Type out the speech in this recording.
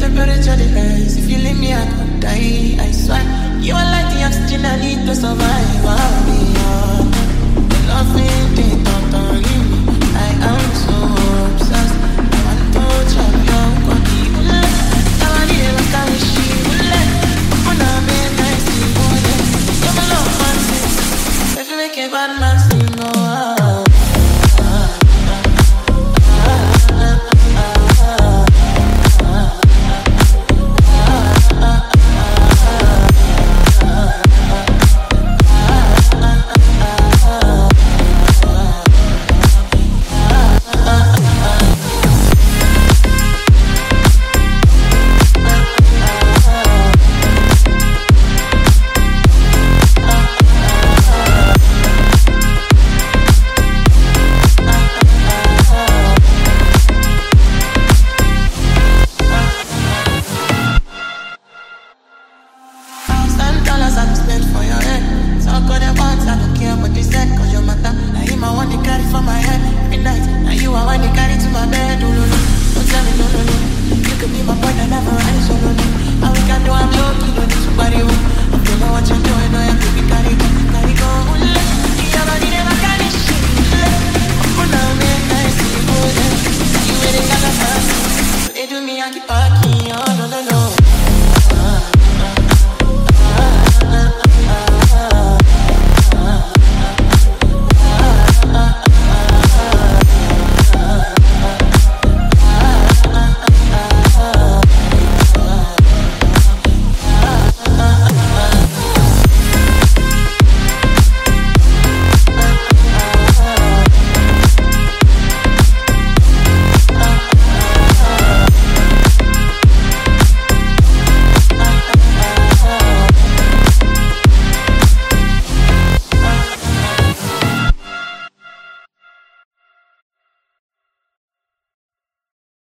temperature the rise. If you leave me, I could die. I swear, you are like the oxygen I need to survive. I'll be on. Loving the thought of you. I am so obsessed. I want to chop your body. Now I need a kind of shit. I'm gonna be nice to you. You're my love, man. If you make a bad man.